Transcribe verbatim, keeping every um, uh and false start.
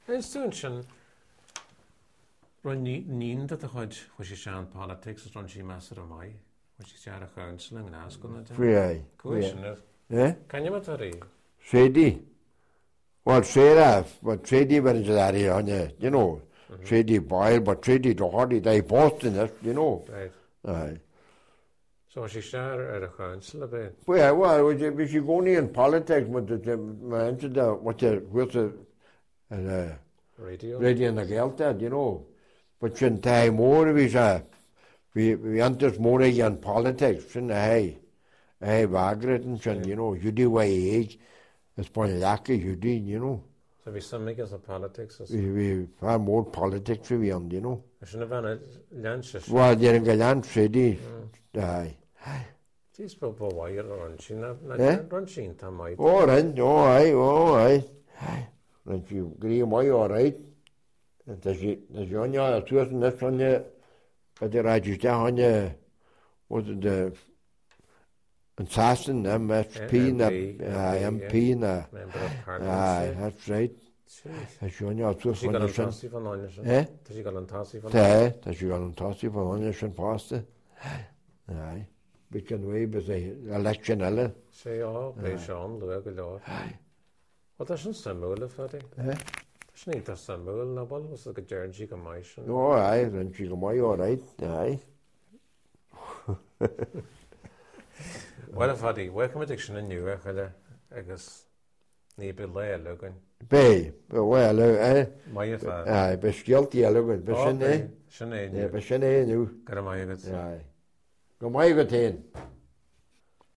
Is dún sin run níon dat a chuid chu sé sean politics run sí measar a mai, chu sí sear a chansling an as gona. Fui Cuisinnah. Eh? Can you matari? Shady. Well, Shady, but Shady went to that here, you know. Mm-hmm. Shady boil, but Shady to hardy, they Boston, you know. Right. Aye. So she share at a council a bit. Well, well, we should go in politics, but the man to the what the with the uh, radio, radio and the Gelta, you know. But in time more we say we we enters more in politics, and hey, hey, Margaret and you know, you do way age, it's probably lucky you do, you know. So we some make us a politics. We we far more politics we on, you know. I shouldn't have been a lunch. Well, you're in Galant City, aye. She's probably wire run she not run she in time might. Oh, right, oh, aye, oh, aye. And she agree my all right. And does she does you on your two and that's on your but the register on your was it the assassin M S P na M P na aye, that's right. That's you on your two and that's eh? Does she got on Tassie for that? Does she got on Tassie for on your pasta? Aye. We can way but the election ella. Say oh, they Sean Luego Law. What doesn't Samuel for it? Eh? Doesn't need to Samuel Noble was like a Jersey commission. Oh, aye, and she go my all right, aye. Well, if I did, welcome addiction in New York, I guess, need to lay a look in. Bay, but well, eh? My if aye, but guilty a look at, but Sinead, yeah, but Sinead, you. got a my Aye. Go my good ten.